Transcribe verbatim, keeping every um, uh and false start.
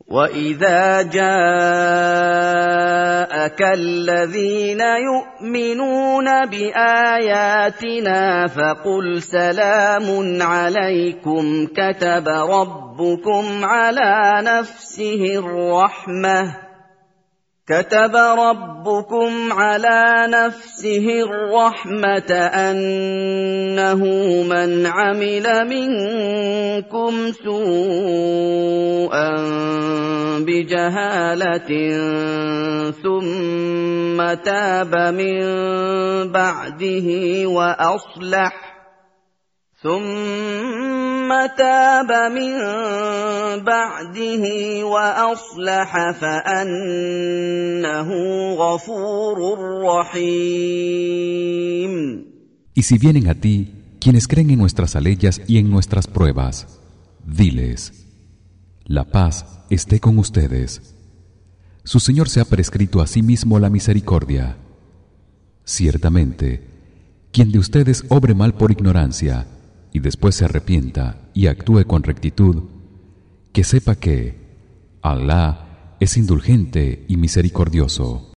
وَإِذَا جَاءَكَ الَّذِينَ يُؤْمِنُونَ بِآيَاتِنَا فَقُلْ سَلَامٌ عَلَيْكُمْ كَتَبَ رَبُّكُمْ عَلَى نَفْسِهِ الرَّحْمَةَ كتب ربكم على نفسه الرحمة أنه من عمل منكم سوءا بجهالة ثم تاب من بعده وأصلح ثم تاب من بعده وأصلح فأنه غفور رحيم. Y si vienen a ti quienes creen en nuestras aleyas y en nuestras pruebas, diles: la paz esté con ustedes. Su Señor se ha prescrito a sí mismo la misericordia. Ciertamente, quien de ustedes obre mal por ignorancia y después se arrepienta y actúe con rectitud, que sepa que Allah es indulgente y misericordioso.